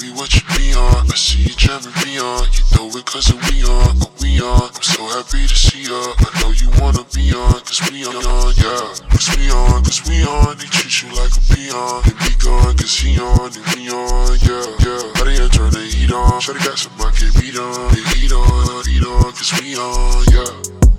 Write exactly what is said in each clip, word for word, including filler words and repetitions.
Baby, what you be on? I see you jamming me on. You know it cause we on, oh we on. I'm so happy to see ya. I know you wanna be on, cause we on, yeah. Cause we on, cause we on. They treat you like a peon. And be gone, cause he on, and we on, yeah, yeah. How they turn the heat on? Shawty got some I can't beat on. They eat on, eat on, cause we on, yeah.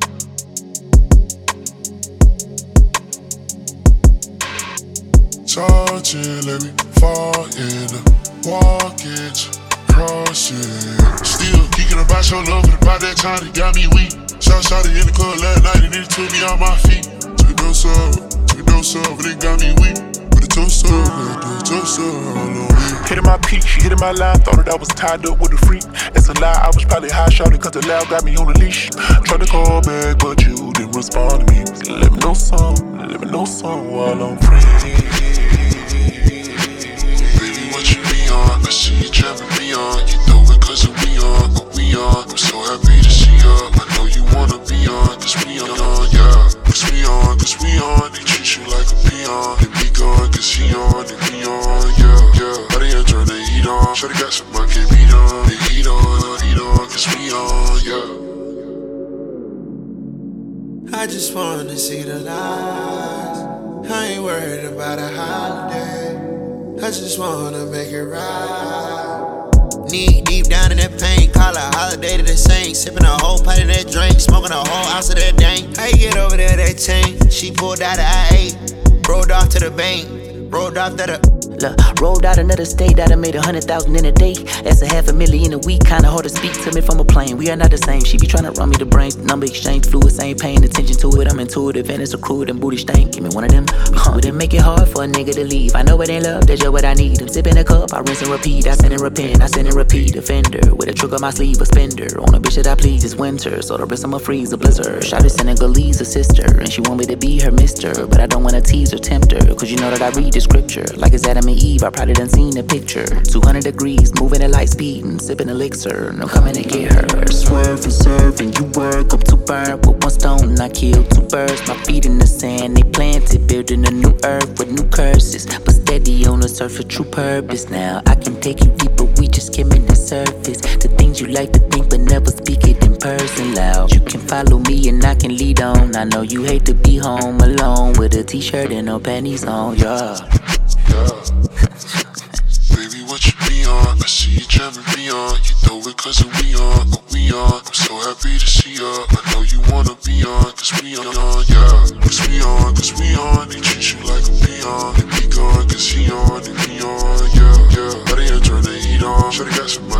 Touch it, let me fall in the walk it, cross it. Still geeking about your love, but about that time it got me weak. Shot shot it in the club last night and it took me on my feet. Took a dose up, took a dose up, but it got me weak. Put a toast up, put a toast up. Hitting my peak, she hitting my line, thought that I was tied up with a freak. That's a lie, I was probably high shouting cause the loud got me on a leash. Tried to call back, but you didn't respond to me. Let me know some, let me know some while I'm free. I see you jamming me on. You know it cause we on, oh we on. I'm so happy to see ya. I know you wanna be on, cause we on, yeah. Cause we on, cause we on. They treat you like a peon. And be gone, cause he on, and we on, yeah, yeah. How they turn the heat on? Shawty got some I can't beat on. They eat on, eat on, cause we on, yeah. I just wanna see the lights. I ain't worried about a holiday. I just wanna make it right. Knee deep down in that pain, call a holiday to the same. Sipping a whole pint of that drink, smoking a whole ounce of that dank. How you get over there, that tank? She pulled out of I eight, rolled off to the bank, rolled off to the. Look, rolled out another state, I done made a hundred thousand in a day. That's a half a million a week, kinda hard to speak to me from a plane. We are not the same, she be tryna run me the brains. Number exchange fluids, ain't paying attention to it. I'm intuitive and it's a crude and booty stank. Give me one of them, huh, it make it hard for a nigga to leave. I know it ain't love, that's just what I need. I'm sipping a cup, I rinse and repeat. I send and repent, I send and repeat. Offender, with a trick on my sleeve, a spender. On a bitch that I please, it's winter, so the rest I'ma freeze a blizzard. Shot is Senegalese, a sister, and she want me to be her mister. But I don't wanna tease or tempt her, cause you know that I read the scripture. Like it's Adam and Eve, I probably done seen the picture. two hundred degrees, moving at light speed and sipping elixir. And I'm coming to get her. Swerve and serve and you work up to burn. With one stone I killed two birds. My feet in the sand, they planted, building a new earth with new curses. But steady on the surface for true purpose. Now I can take you deeper, we just skimming the surface. The things you like to think but never speak it in person loud. You can follow me and I can lead on. I know you hate to be home alone with a t-shirt and no panties on, yeah. Yeah. Baby, what you be on? I see you jamming me on. You know it cause we on, oh we on. I'm so happy to see ya. I know you wanna be on, cause we on, yeah. Cause we on, cause we on. They treat you like a peon. And be gone, cause he on, and we on, yeah, yeah. How they turn the heat on? Shawty got some